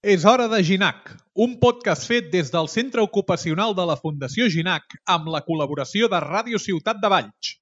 És hora de GINAC, un podcast fet des del Centre Ocupacional de la Fundació GINAC amb la col·laboració de Ràdio Ciutat de Valls.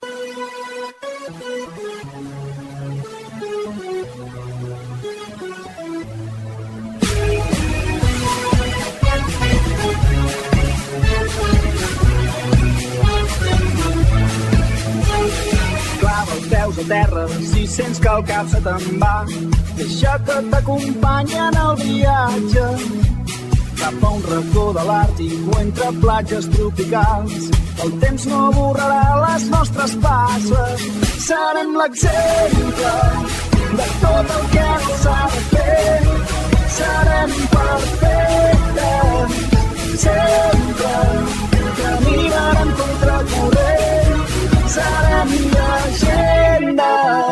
Clava els peus a terra si sents que el cap se te'n va. Deixa que t'acompanyi en el viatge cap a un racó de l'Àrtic o entre platges tropicals. El temps no borrarà les nostres passes. Serem l'exemple de tot el que no s'ha de fer. Serem perfectes sempre. Caminarem contra corrent. Serem llegenda.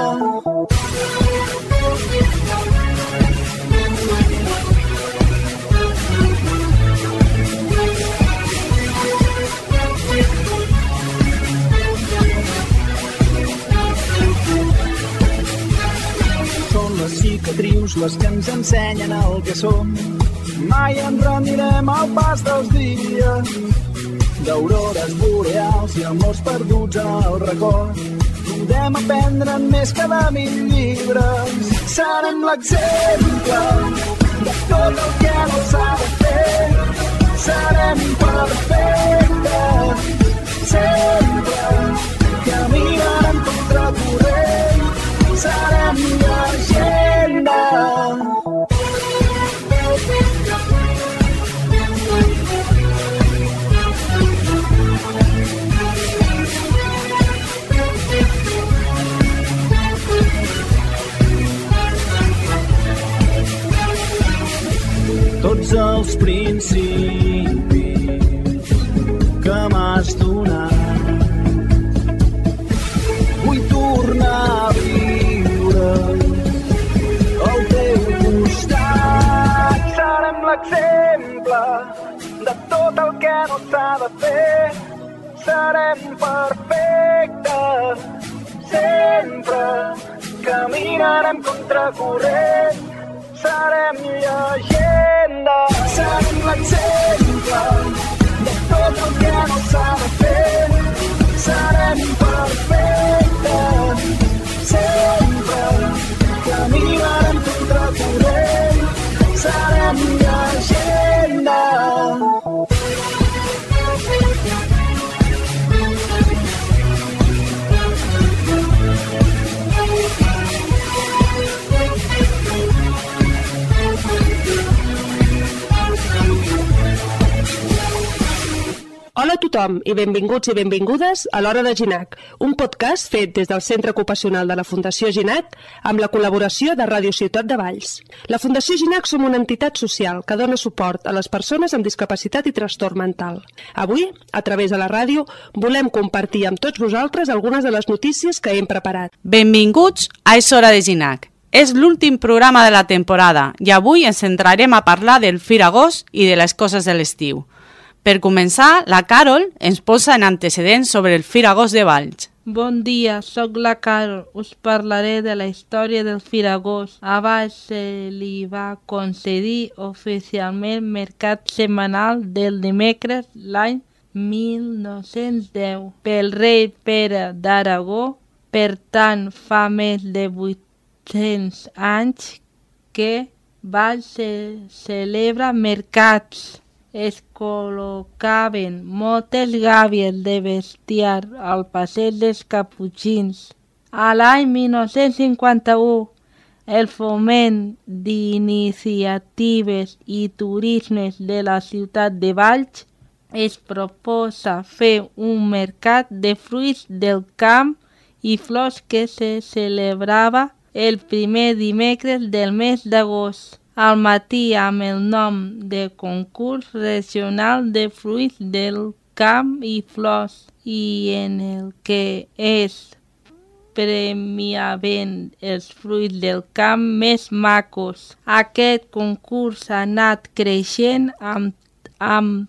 Són les cicatrius les que ens ensenyen el que som. Mai ens rendirem al pas dels dies, d'aurores boreals i amors perduts en el record. Podem aprendre més que de 1000 llibres. Serem l'exemple de tot el que no s'ha de fer. Serem perfectes sempre. Caminarem contra corrent. Serem llegenda. Tots els principis que m'has donat vull tornar a viure al teu costat. Serem l'exemple de tot el que no s'ha de fer. Serem perfectes sempre. Caminarem contra corrent. Serem llegenda. Serem l'exemple de tot el que no s'ha de fer. Serem perfectes sempre. Caminarem contra corrent. Serem llegenda. Hola a tothom i benvinguts i benvingudes a l'Hora de GINAC, un podcast fet des del Centre Ocupacional de la Fundació GINAC amb la col·laboració de Ràdio Ciutat de Valls. La Fundació GINAC som una entitat social que dona suport a les persones amb discapacitat i trastorn mental. Avui, a través de la ràdio, volem compartir amb tots vosaltres algunes de les notícies que hem preparat. Benvinguts a És Hora de GINAC. És l'últim programa de la temporada i avui ens centrarem a parlar del Fir Agost i de les coses de l'estiu. Per començar, la Carol ens posa en antecedents sobre el Fir Agost de Valls. Bon dia, sóc la Carol. Us parlaré de la història del Fir Agost. A Valls se li va concedir oficialment mercat setmanal del dimecres l'any 1910 pel rei Pere d'Aragó. Per tant, fa més de 800 anys que Valls se celebra mercats. Es col·locaven moltes gàbies de bestiar al passeig dels Caputxins. A l'any 1951, el Foment d'Iniciatives i Turismes de la ciutat de Valls es proposa fer un mercat de fruits del camp i flors que se celebrava el primer dimecres del mes d'agost. Al matí amb el nom de Concurs Regional de Fruits del Camp i Flors i en el que es premiaven els fruits del camp més macos. Aquest concurs ha anat creixent amb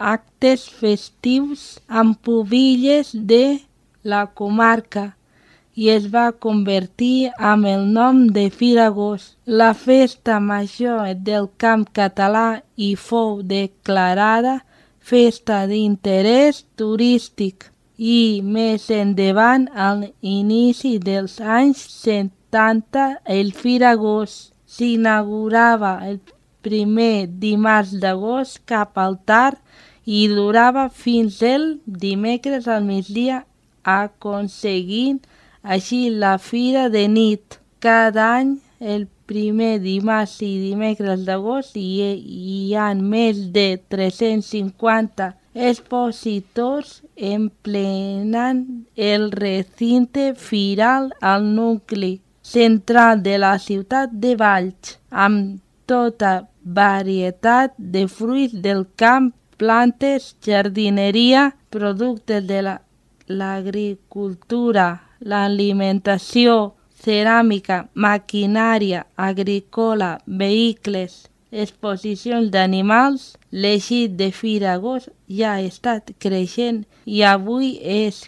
actes festius amb pubilles de la comarca i es va convertir amb el nom de Fira Agost, la festa major del camp català, i fou declarada festa d'interès turístic. I més endavant, al inici dels anys 70, el Fira Agost s'inaugurava el primer dimarts d'agost cap al tard i durava fins el dimecres al migdia, aconseguint així la fira de nit. Cada any, el primer dimarts i dimecres d'agost, hi ha més de 350 expositors emplenant el recinte firal al nucli central de la ciutat de Valls, amb tota varietat de fruits del camp, plantes, jardineria, productes de l'agricultura, l'alimentació, ceràmica, maquinària agrícola, vehicles, exposicions d'animals. L'eixit de Fira Agost ja ha estat creixent i avui és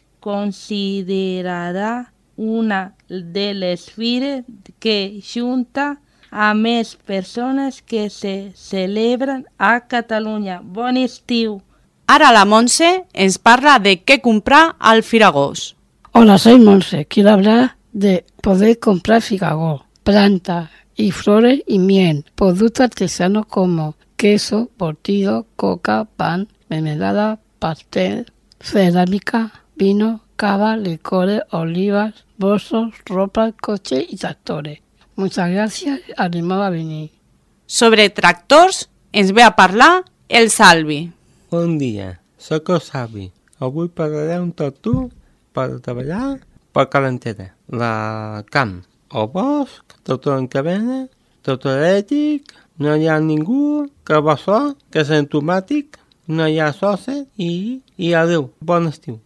considerada una de les fires que junta a més persones que se celebren a Catalunya. Bon estiu! Ara la Montse ens parla de què comprar al Fira Agost. Hola, soy Monse. Quiero hablar de poder comprar Fira Agost, planta y flores y miel, productos artesanos como queso, batido, coca, pan, mermelada, pastel, cerámica, vino, cava, licores, olivas, bolsos, ropa, coches y tractores. Muchas gracias, animado a venir. Sobre tractors ens ve a parlar el Salvi. Bon dia, sóc el Salvi. Avui parlaré un tractor per treballar per carretera, la camp, el bosc, tractor en cadena, tractor elèctric, no hi ha ningú, carbassó, que és automàtic, no hi ha soci i adeu, bon estiu.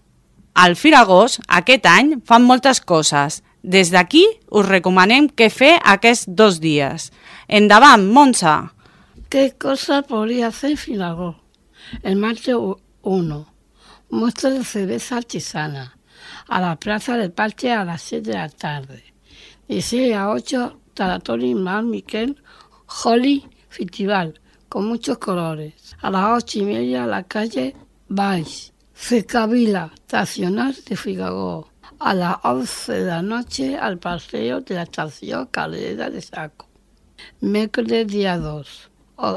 Al Fira Agost, aquest any, fan moltes coses. Des d'aquí us recomanem què fer aquests 2 dies. Endavant, Montse! ¿Qué cosa podría hacer Fira Agost? El martes 1, muestra de cerveza artesana, a la Plaza del Parque a las 7 de la tarde. 16 a 8, Taratori Mar Miquel, Holly Festival, con muchos colores. A las 8:30, la calle Valls, Cercavila, estacional de Fira Agost. A las 11 de la noche, al paseo de la estación Calera de Saco. Miércoles día 2,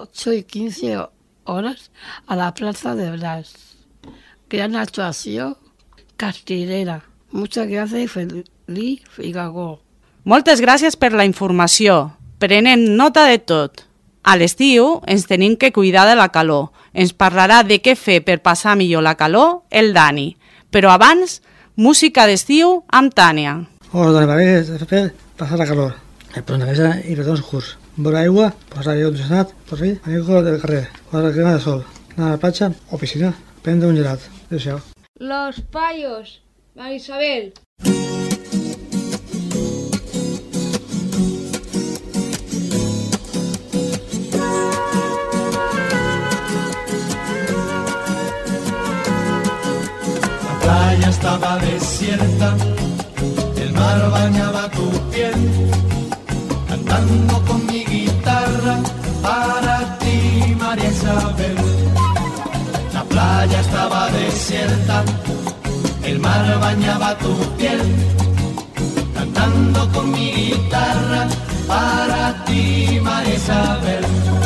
8:15 horas, a la Plaza de Blas. Gran actuación castilera. Muchas gracias y feliz Fira Agost. Moltes gràcies per la informació. Prenem nota de tot. A l'estiu ens tenim que cuidar de la calor. Ens parlarà de què fer per passar millor la calor el Dani. Però abans, música d'estiu amb Tània. Hola, Dani, per fer passar la calor. Per nevesa i per uns curts. Vora aigua, posar aire condicionat, per fi, amigo del carrer. Posar crema de sol. Anar a la platja o piscina. Prendre un gelat. Adéu-siau. Los payos. Marisabel. playa estaba desierta, el mar bañaba tu piel, cantando con mi guitarra para ti, María Isabel. La playa estaba desierta, el mar bañaba tu piel, cantando con mi guitarra para ti, María Isabel.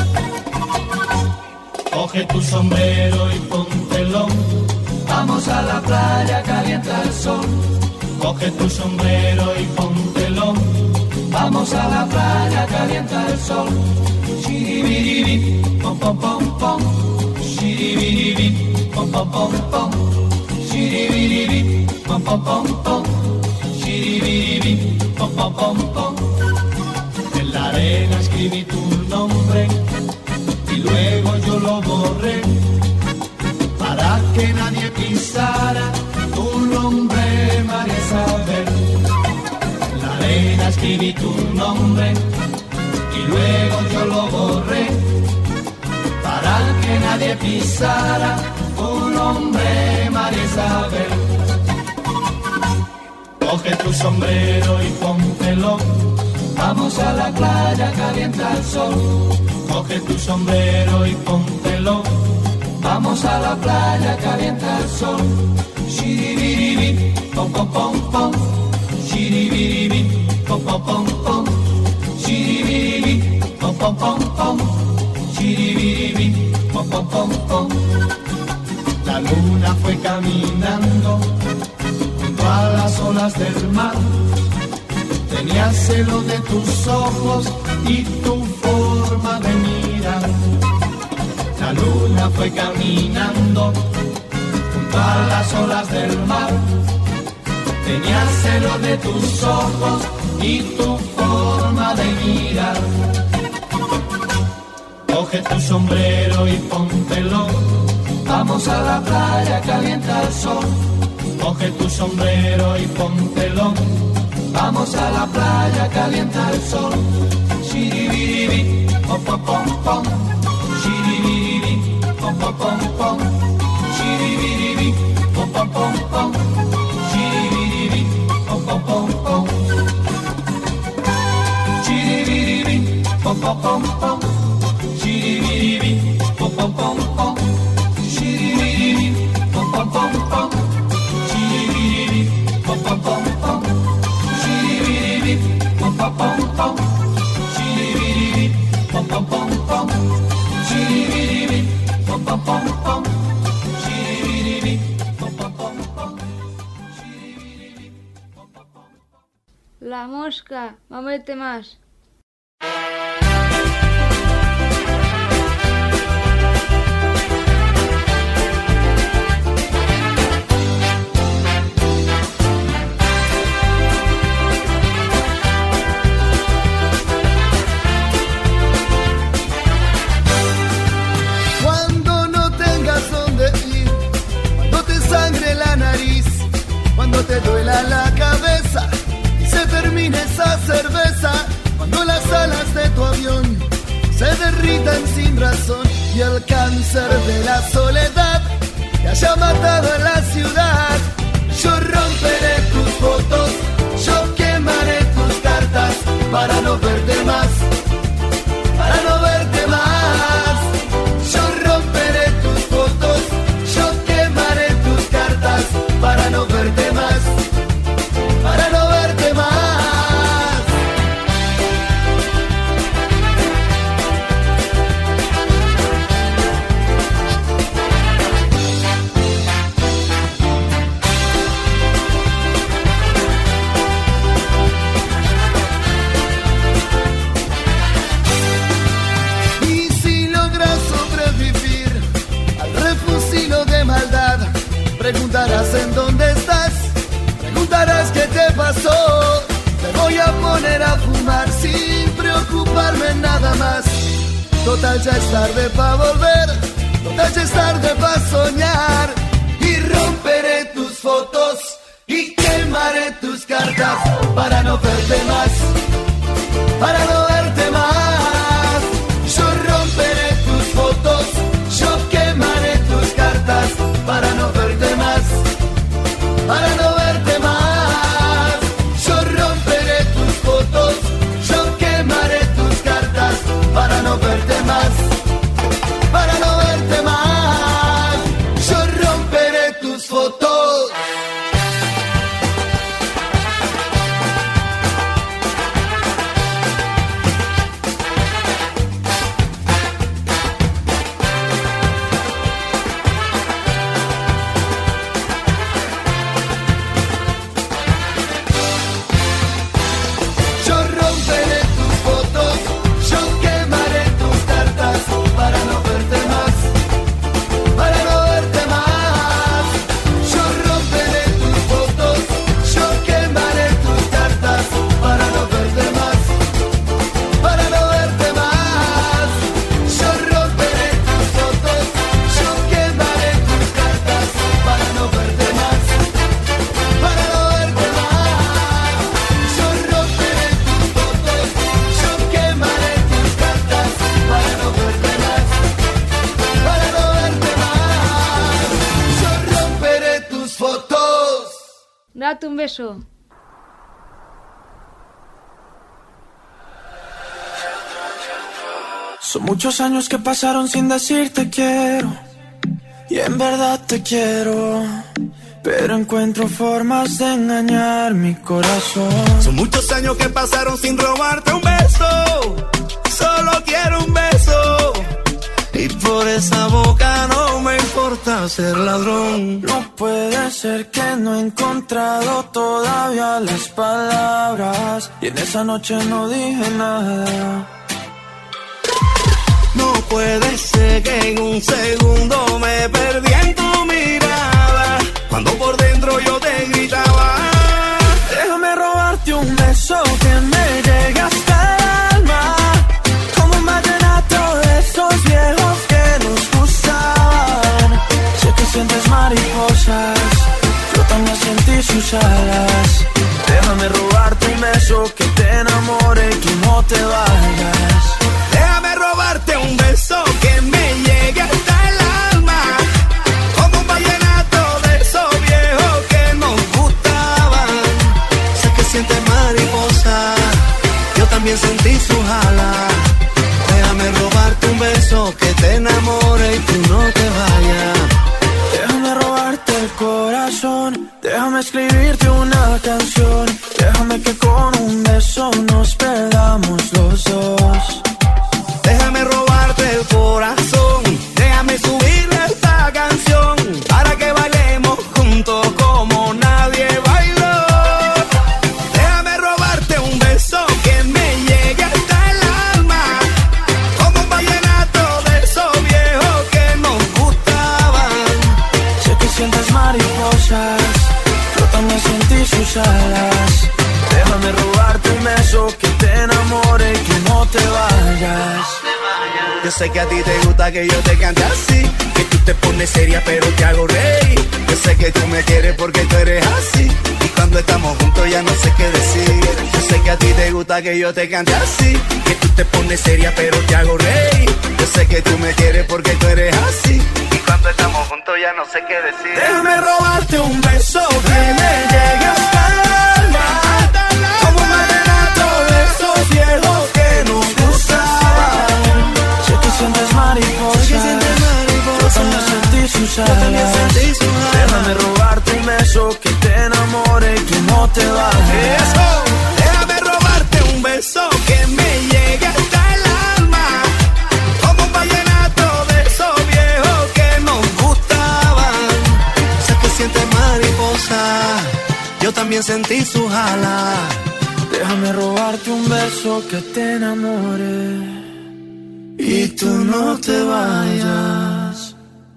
Coge tu sombrero y póntelo, vamos a la playa, calienta el sol. Coge tu sombrero y póntelo, vamos a la playa, calienta el sol. Shiribiribi, pom pom pom pom. Shiribiribi, pom pom pom pom. Shiribiribi, pom pom pom pom. Shiribiribi, pom pom pom pom. En la arena escribí tu nombre y luego yo lo borré para que nadie pisara tu nombre, María Isabel. En la arena escribí tu nombre y luego yo lo borré para que nadie pisara tu nombre, María Isabel. Coge tu sombrero y póntelo. Vamos a la playa, calienta el sol. Coge tu sombrero y póntelo. Vamos a la playa, calienta el sol. Shiribiribi, pom pom pom pom. Shiribiribi, pom pom pom pom. Shiribiribi, pom pom pom pom. Shiribiribi, pom pom pom pom. La luna fue caminando junto a las olas del mar. Tenía celo de tus ojos y tu forma de mirar. La luna fue caminando junto a las olas del mar. Tenía celo de tus ojos y tu forma de mirar. Coge tu sombrero y póntelo. Vamos a la playa, calienta el sol. Coge tu sombrero y póntelo. Vamos a la playa, calienta el sol. Shiribiribi, pom pom pom pom. Shiribiribi, pom pom pom pom. Shiribiribi, pom pom pom pom. Shiribiribi, pom pom pom pom. Shiribiribi, pom pom pom pom. Shiribiribi, pom pom pom pom. Shiribiribi, pom pom pom pom. Shiribiribi, pom pom pom pom. Shiribiribi, pom pom pom pom. Shiribiribi, pom pom pom pom. Shiribiribi, pom pom pom pom. Shiribiribi, pom pom pom pom. Shiribiribi, pom pom pom pom. La mosca, mamete más. Cuando te duela la cabeza y se termine esa cerveza, cuando las alas de tu avión se derritan sin razón y el cáncer de la soledad te haya matado en la ciudad, yo romperé tus fotos, yo quemaré tus cartas para no verte más, para no verte más. Yo romperé tus fotos, yo quemaré tus cartas para no verte más, para no verte más. Y si logras sobrevivir al refusilo de maldad, preguntarás en dónde estás, preguntarás qué te pasó. Te voy a poner a fumar sin preocuparme en nada más. Total ya es tarde pa' volver, total ya es tarde pa' soñar. Y romperé tus fotos y quemaré tus cartas para no verte más, para no verte más. Yo romperé tus fotos, yo quemaré tus cartas para no verte más, para no verte más. Yo romperé tus fotos, yo quemaré tus cartas para no verte más, para no verte más. Yo romperé tus fotos. Date un beso. Son muchos años que pasaron sin decirte quiero, y en verdad te quiero, pero encuentro formas de engañar mi corazón. Son muchos años que pasaron sin robarte un beso, solo quiero un beso, y por esa boca no me importa ser ladrón. No puede ser que no he encontrado todavía las palabras, y en esa noche no dije nada. No puede ser que en un segundo me perdí en tu mirada, cuando por dentro yo te gritaba. Déjame robarte un beso que me llegue hasta el alma, como un vallenato de esos viejos que nos gustaban. Sé que sientes mariposas, yo también sentí sus alas. Déjame robarte un beso que te enamore y que no te vayas. Déjame robarte un beso que me llegue hasta el alma, como un vallenato de esos viejos que nos gustaban. Sé que sientes mariposa, yo también sentí sus alas. Déjame robarte un beso que te enamore y tú no te vayas. Déjame robarte el corazón, déjame escribirte una canción. Déjame que con un beso nos perdamos los dos. Déjame robarte el corazón, déjame subirle esta canción, para que bailemos juntos como nadie bailó. Déjame robarte un beso que me llegue hasta el alma, como un vallenato de esos viejos que nos gustaban. Sé que sientes mariposas, yo también sentí sus alas. Déjame robarte un beso que te enamore y que no te vayas. Yo sé que a ti te gusta que yo te cante así, que tú te pones seria pero te hago reír. Yo sé que tú me quieres porque tú eres así, y cuando estamos juntos ya no sé qué decir. Yo sé que a ti te gusta que yo te cante así, que tú te pones seria pero te hago reír. Yo sé que tú me quieres porque tú eres así, y cuando estamos juntos ya no sé qué decir. Déjame robarte un beso que me llegue hasta el alma, como un vallenato de esos viejos que nos gustaban. Sé que sientes mariposas, yo también sentí sus alas. Déjame robarte un beso que te enamore y que no te vayas. Eso. Déjame robarte un beso que me llegue hasta el alma, como un vallenato de esos viejos que nos gustaban. Sé que sientes mariposa, yo también sentí sus alas. Déjame robarte un beso que te enamore y tú no te vayas.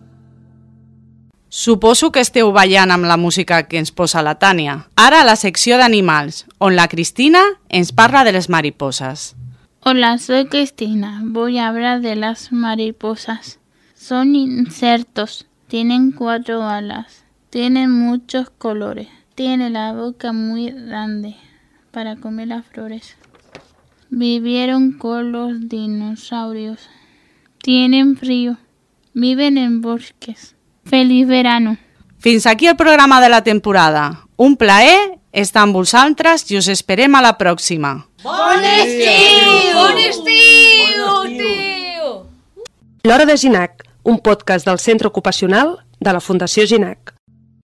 Suposo que esteu ballant amb la música que ens posa la Tània. Ara la secció d'animals, on la Cristina ens parla de les mariposas. Hola, soy Cristina. Voy a hablar de las mariposas. Son insectos. Tienen 4 alas. Tienen muchos colores. Tienen la boca muy grande para comer las flores. Vivieron con los dinosaurios. Tienen frío. Viven en bosques. Feliç verano. Fins aquí el programa de la temporada. Un plaer estar amb vosaltres i us esperem a la pròxima. Bon estiu! Bon estiu, tio! L'Hora de Ginac, un podcast del Centre Ocupacional de la Fundació Ginac.